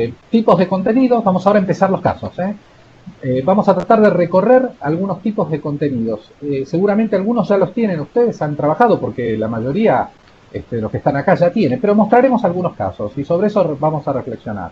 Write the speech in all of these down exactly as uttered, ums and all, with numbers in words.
Eh, tipos de contenidos, vamos ahora a empezar los casos. ¿eh? Eh, vamos a tratar de recorrer algunos tipos de contenidos. Eh, seguramente algunos ya los tienen ustedes, han trabajado, porque la mayoría este, de los que están acá ya tienen, pero mostraremos algunos casos y sobre eso vamos a reflexionar.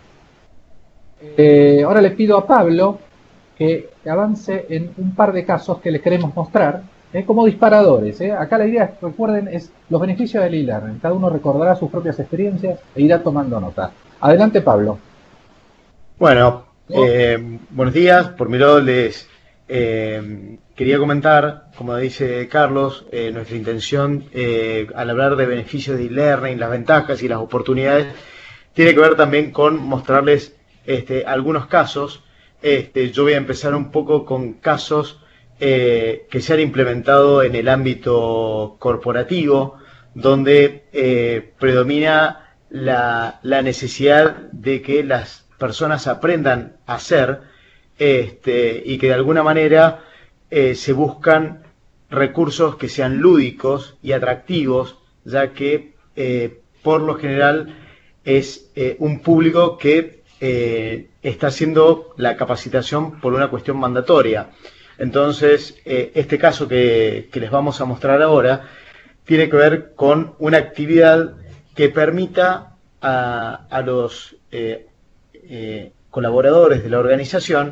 Eh, ahora le pido a Pablo que avance en un par de casos que les queremos mostrar, eh, como disparadores. Eh. Acá la idea, recuerden, es los beneficios del e-learning. Cada uno recordará sus propias experiencias e irá tomando nota. Adelante, Pablo. Bueno, eh, buenos días. Por mi lado les eh, quería comentar, como dice Carlos, eh, nuestra intención eh, al hablar de beneficios de e-learning, las ventajas y las oportunidades, tiene que ver también con mostrarles este, algunos casos. Este, yo voy a empezar un poco con casos eh, que se han implementado en el ámbito corporativo, donde eh, predomina la, la necesidad de que las personas aprendan a hacer este, y que de alguna manera eh, se buscan recursos que sean lúdicos y atractivos, ya que eh, por lo general es eh, un público que eh, está haciendo la capacitación por una cuestión mandatoria. Entonces, eh, este caso que, que les vamos a mostrar ahora tiene que ver con una actividad que permita a, a los eh, eh, colaboradores de la organización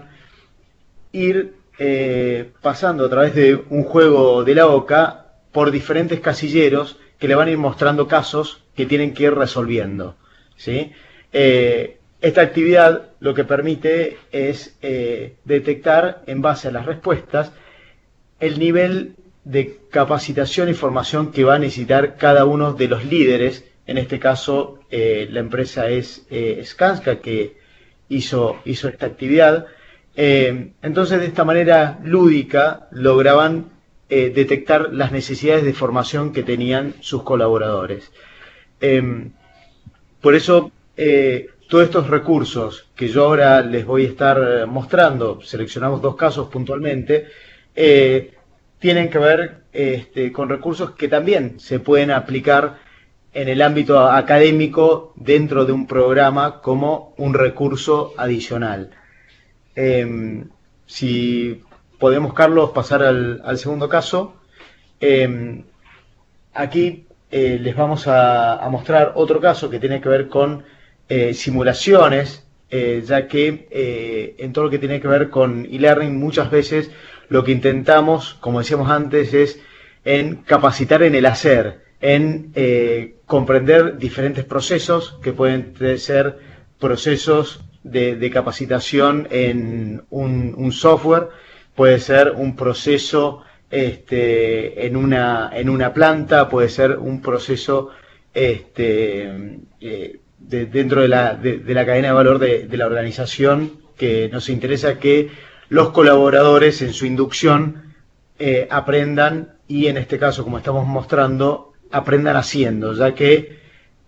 ir eh, pasando a través de un juego de la oca por diferentes casilleros que le van a ir mostrando casos que tienen que ir resolviendo, ¿sí? Eh, esta actividad lo que permite es eh, detectar, en base a las respuestas, el nivel de capacitación y formación que va a necesitar cada uno de los líderes. En este caso, eh, la empresa es eh, Skanska, que hizo, hizo esta actividad. Eh, entonces, de esta manera lúdica, lograban eh, detectar las necesidades de formación que tenían sus colaboradores. Eh, por eso, eh, todos estos recursos que yo ahora les voy a estar mostrando, seleccionamos dos casos puntualmente, eh, tienen que ver este, con recursos que también se pueden aplicar en el ámbito académico dentro de un programa como un recurso adicional. Eh, si podemos, Carlos, pasar al, al segundo caso. Eh, aquí eh, les vamos a, a mostrar otro caso que tiene que ver con eh, simulaciones, eh, ya que eh, en todo lo que tiene que ver con e-learning muchas veces lo que intentamos, como decíamos antes, es en capacitar en el hacer, en eh, comprender diferentes procesos que pueden ser procesos de, de capacitación en un, un software, puede ser un proceso este, en, una, en una planta, puede ser un proceso este, eh, de, dentro de la, de, de la cadena de valor de, de la organización, que nos interesa que los colaboradores en su inducción eh, aprendan, y en este caso, como estamos mostrando, aprendan haciendo, ya que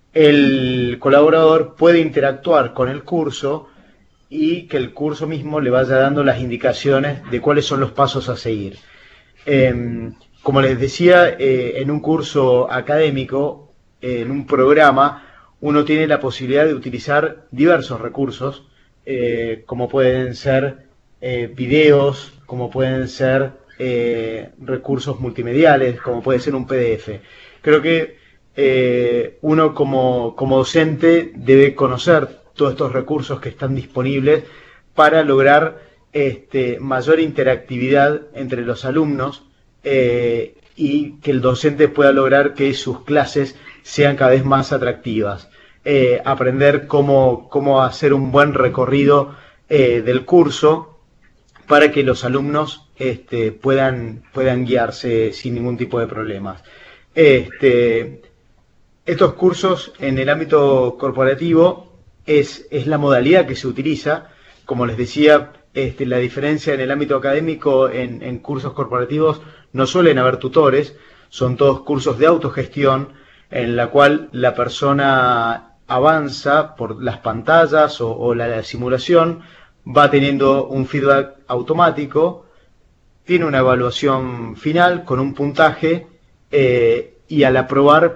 el colaborador puede interactuar con el curso y que el curso mismo le vaya dando las indicaciones de cuáles son los pasos a seguir. Eh, como les decía, eh, en un curso académico, eh, en un programa, uno tiene la posibilidad de utilizar diversos recursos, eh, como pueden ser eh, videos, como pueden ser eh, recursos multimediales, como puede ser un P D F. Creo que eh, uno como, como docente debe conocer todos estos recursos que están disponibles para lograr este, mayor interactividad entre los alumnos eh, y que el docente pueda lograr que sus clases sean cada vez más atractivas. Eh, aprender cómo, cómo hacer un buen recorrido eh, del curso para que los alumnos este, puedan, puedan guiarse sin ningún tipo de problemas. Este, estos cursos en el ámbito corporativo es, es la modalidad que se utiliza. Como les decía, este, la diferencia en el ámbito académico, en, en cursos corporativos no suelen haber tutores, son todos cursos de autogestión en la cual la persona avanza por las pantallas o, o la, la simulación, va teniendo un feedback automático, tiene una evaluación final con un puntaje eh, y al aprobar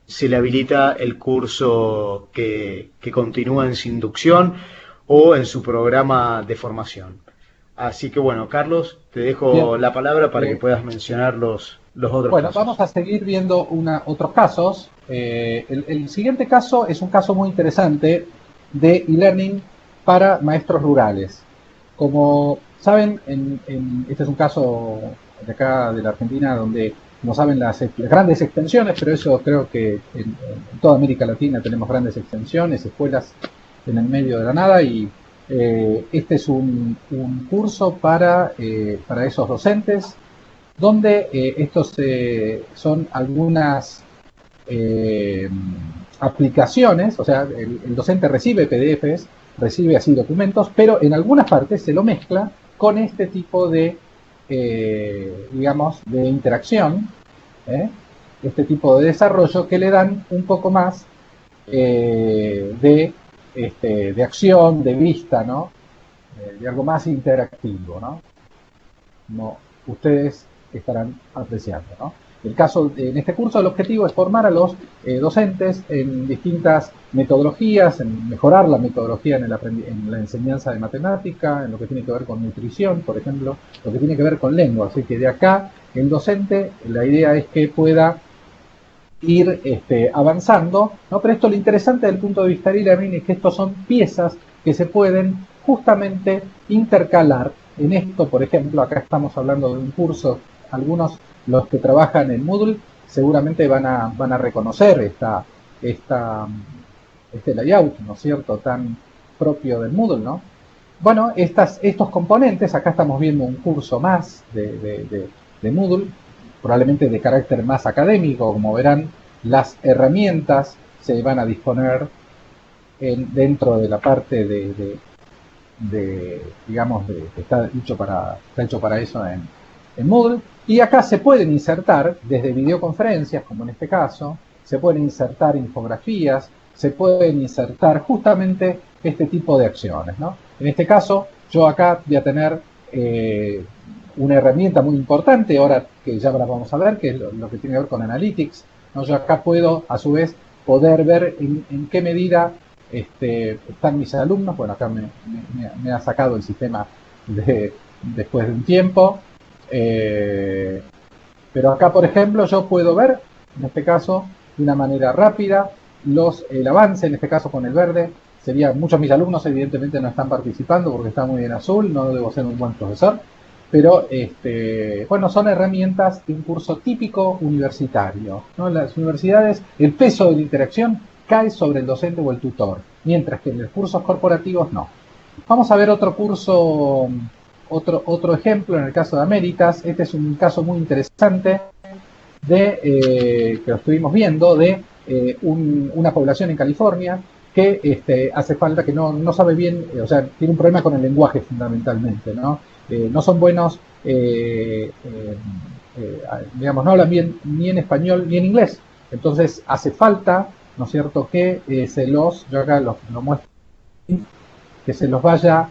se le habilita el curso que, que continúa en su inducción o en su programa de formación. Así que bueno, Carlos, te dejo Bien. la palabra para Eh, que puedas mencionar los, los otros bueno, casos. vamos a seguir viendo una, otros casos. Eh, el, el siguiente caso es un caso muy interesante de e-learning para maestros rurales. Como saben, en, en, este es un caso de acá de la Argentina donde, como saben, las, las grandes extensiones, pero eso creo que en, en toda América Latina tenemos grandes extensiones, escuelas en el medio de la nada, y eh, este es un, un curso para, eh, para esos docentes, donde eh, estos eh, son algunas eh, aplicaciones, o sea, el, el docente recibe P D Efes, recibe así documentos, pero en algunas partes se lo mezcla con este tipo de, eh, digamos, de interacción, ¿eh? Este tipo de desarrollo que le dan un poco más eh, de, este, de acción, de vista, ¿no? Eh, de algo más interactivo, ¿no? Como ustedes estarán apreciando, ¿no? El caso, en este curso, el objetivo es formar a los eh, docentes en distintas metodologías, en mejorar la metodología en, el en la enseñanza de matemática, en lo que tiene que ver con nutrición, por ejemplo, lo que tiene que ver con lengua. Así que de acá, el docente, la idea es que pueda ir este, avanzando, ¿no? Pero esto, lo interesante desde el punto de vista de e-learning es que estos son piezas que se pueden justamente intercalar en esto. Por ejemplo, acá estamos hablando de un curso, algunos, los que trabajan en Moodle, seguramente van a, van a reconocer esta, esta, este layout, ¿no es cierto?, tan propio del Moodle, ¿no? Bueno, estas, estos componentes, acá estamos viendo un curso más de, de, de, de Moodle, probablemente de carácter más académico. Como verán, las herramientas se van a disponer en, dentro de la parte de, de, de digamos, de, que está hecho para, está hecho para eso en, en Moodle. Y acá se pueden insertar desde videoconferencias, como en este caso, se pueden insertar infografías, se pueden insertar justamente este tipo de acciones, ¿no? En este caso, yo acá voy a tener eh, una herramienta muy importante, ahora que ya la vamos a ver, que es lo, lo que tiene que ver con Analytics, ¿no? Yo acá puedo, a su vez, poder ver en, en qué medida este, están mis alumnos. Bueno, acá me, me, me ha sacado el sistema de, después de un tiempo. Eh, pero acá, por ejemplo, yo puedo ver, en este caso, de una manera rápida, los, el avance, en este caso con el verde. Sería, muchos de mis alumnos evidentemente no están participando porque está muy en azul, no debo ser un buen profesor. Pero, este, bueno, son herramientas de un curso típico universitario, ¿no? En las universidades el peso de la interacción cae sobre el docente o el tutor, mientras que en los cursos corporativos no. Vamos a ver otro curso, otro, otro ejemplo en el caso de Améritas. Este es un caso muy interesante de, eh, que lo estuvimos viendo, de eh, un, una población en California que este, hace falta, que no, no sabe bien, eh, o sea, tiene un problema con el lenguaje fundamentalmente, ¿no? Eh, no son buenos, eh, eh, eh, digamos, no hablan bien ni en español ni en inglés. Entonces hace falta, ¿no es cierto?, que eh, se los, yo acá lo, lo muestro, que se los vaya,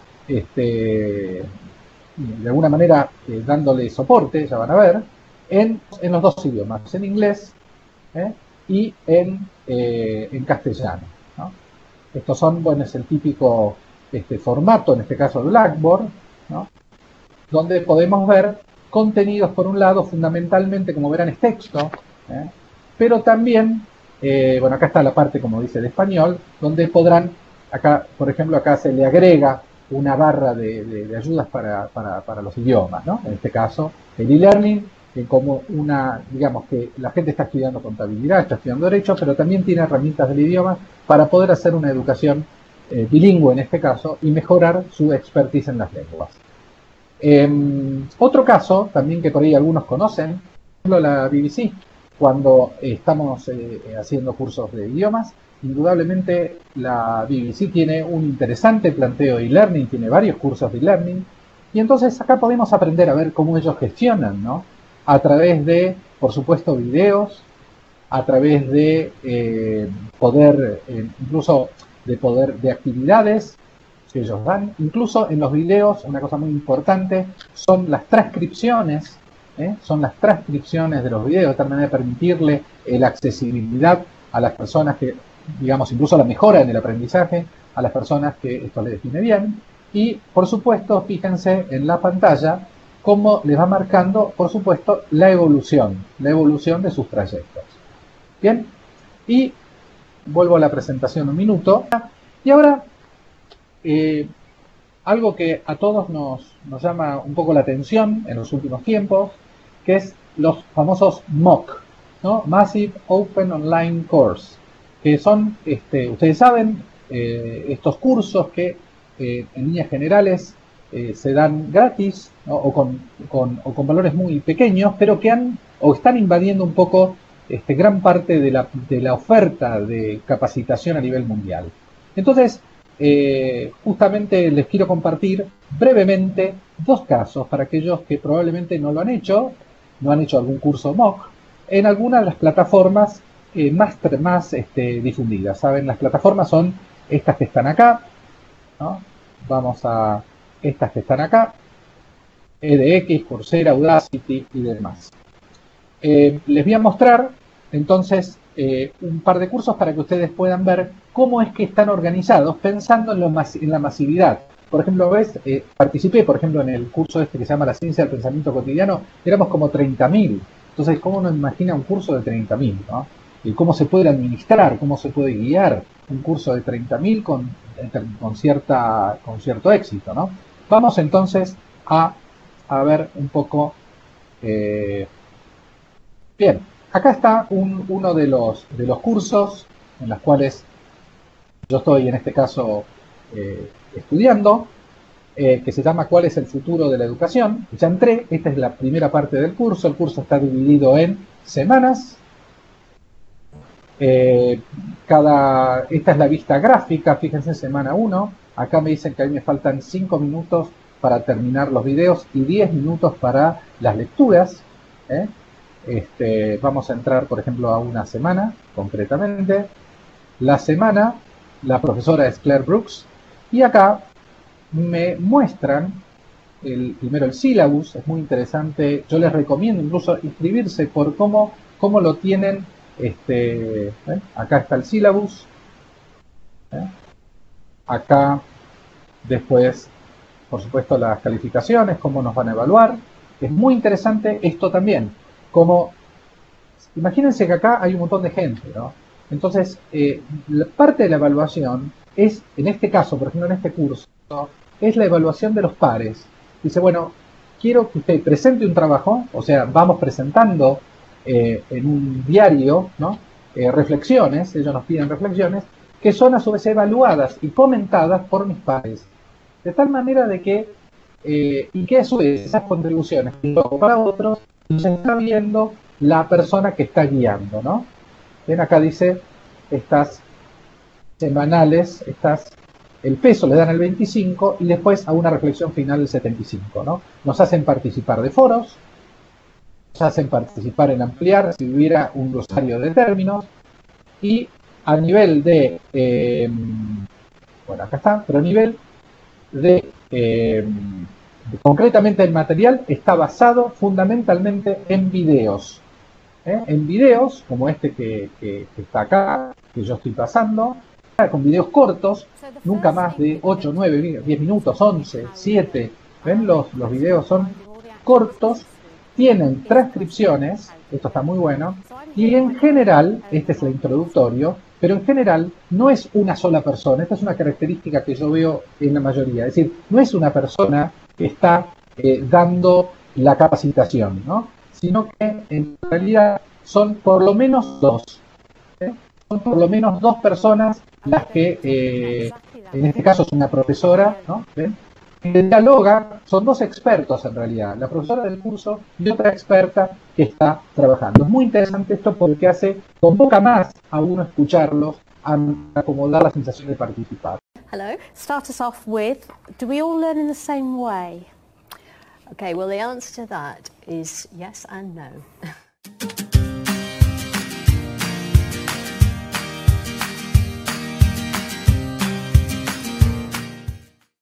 este, de alguna manera, eh, dándole soporte, ya van a ver, en, en los dos idiomas, en inglés ¿eh? y en, eh, en castellano, ¿no? Estos son, bueno, es el típico este, formato, en este caso Blackboard, ¿no?, donde podemos ver contenidos, por un lado, fundamentalmente, como verán, es texto, ¿eh? pero también, eh, bueno, acá está la parte, como dice, de español, donde podrán, acá, por ejemplo, acá se le agrega una barra de, de, de ayudas para, para, para los idiomas, ¿no? En este caso, el e-learning, eh, como una, digamos que la gente está estudiando contabilidad, está estudiando derecho, pero también tiene herramientas del idioma para poder hacer una educación eh, bilingüe, en este caso, y mejorar su expertise en las lenguas. Eh, otro caso, también que por ahí algunos conocen, por ejemplo, la B B C, cuando eh, estamos eh, haciendo cursos de idiomas, indudablemente la B B C tiene un interesante planteo de e-learning, tiene varios cursos de e-learning, y entonces acá podemos aprender a ver cómo ellos gestionan, ¿no? A través de, por supuesto, videos, a través de eh, poder, eh, incluso de poder, de actividades que ellos dan. Incluso en los videos, una cosa muy importante, son las transcripciones, ¿eh? son las transcripciones de los videos, de tal manera de permitirle eh, la accesibilidad a las personas que, digamos, incluso la mejora en el aprendizaje, a las personas que esto les define bien. Y, por supuesto, fíjense en la pantalla cómo les va marcando, por supuesto, la evolución, la evolución de sus trayectos. Bien, y vuelvo a la presentación un minuto. Y ahora, eh, algo que a todos nos, nos llama un poco la atención en los últimos tiempos, que es los famosos M O C, ¿no? Massive Open Online Course, que son, este, ustedes saben, eh, estos cursos que eh, en líneas generales eh, se dan gratis, ¿no? o, con, con, o con valores muy pequeños, pero que han o están invadiendo un poco este, gran parte de la, de la oferta de capacitación a nivel mundial. Entonces, Eh, justamente les quiero compartir brevemente dos casos para aquellos que probablemente no lo han hecho, no han hecho algún curso M O C, en alguna de las plataformas eh, más, más este, difundidas. ¿Saben? Las plataformas son estas que están acá, ¿no? Vamos a estas que están acá, edX, Coursera, Udacity y demás. Eh, les voy a mostrar entonces eh, un par de cursos para que ustedes puedan ver cómo es que están organizados pensando en, lo mas en la masividad. Por ejemplo, ves, eh, participé, por ejemplo, en el curso este que se llama La Ciencia del Pensamiento Cotidiano, éramos como treinta mil. Entonces, ¿cómo uno imagina un curso de treinta mil, ¿no? Y cómo se puede administrar, cómo se puede guiar un curso de treinta mil con, con, cierta, con cierto éxito, ¿no? Vamos entonces a, a ver un poco... Eh, bien, acá está un, uno de los, de los cursos en los cuales yo estoy en este caso eh, estudiando, eh, que se llama ¿Cuál es el futuro de la educación? Ya entré, esta es la primera parte del curso, el curso está dividido en semanas. Eh, cada, esta es la vista gráfica, fíjense, semana uno. Acá me dicen que a mí me faltan cinco minutos para terminar los videos y diez minutos para las lecturas. ¿eh? Este, vamos a entrar, por ejemplo, a una semana, concretamente. La semana, la profesora es Claire Brooks, y acá me muestran el, primero el syllabus, es muy interesante. Yo les recomiendo incluso inscribirse por cómo, cómo lo tienen. Este, ¿eh? Acá está el syllabus. ¿eh? Acá, después, por supuesto, las calificaciones, cómo nos van a evaluar. Es muy interesante esto también. Como, imagínense que acá hay un montón de gente, ¿no? Entonces, eh, la parte de la evaluación es, en este caso, por ejemplo, en este curso, es la evaluación de los pares. Dice, bueno, quiero que usted presente un trabajo, o sea, vamos presentando eh, en un diario, ¿no? Eh, reflexiones, ellos nos piden reflexiones, que son a su vez evaluadas y comentadas por mis pares. De tal manera de que, eh, y que a su vez esas contribuciones que yo hago para otros, se está viendo la persona que está guiando, ¿no? Ven, acá dice, estas semanales, estas, el peso le dan el veinticinco y después a una reflexión final el setenta y cinco, ¿no? Nos hacen participar de foros, nos hacen participar en ampliar si hubiera un glosario de términos, y a nivel de, eh, bueno, acá está, pero a nivel de, eh, de, concretamente el material está basado fundamentalmente en videos. ¿Eh? En videos como este que, que, que está acá, que yo estoy pasando, con videos cortos, nunca más de ocho, nueve, diez minutos, once, siete. ¿Ven? Los, los videos son cortos, tienen transcripciones, esto está muy bueno, y en general, este es el introductorio, pero en general no es una sola persona. Esta es una característica que yo veo en la mayoría, es decir, no es una persona que está eh, dando la capacitación, ¿no? Sino que en realidad son por lo menos dos. ¿eh? Son por lo menos dos personas las que, eh, en este caso es una profesora, ¿no? ¿Ven? Que dialoga, son dos expertos en realidad, la profesora del curso y otra experta que está trabajando. Es muy interesante esto porque hace, convoca más a uno escucharlos, a acomodar la sensación de participar. Hello, start us off with, do we all learn in the same way? Okay, well the answer to that is yes and no.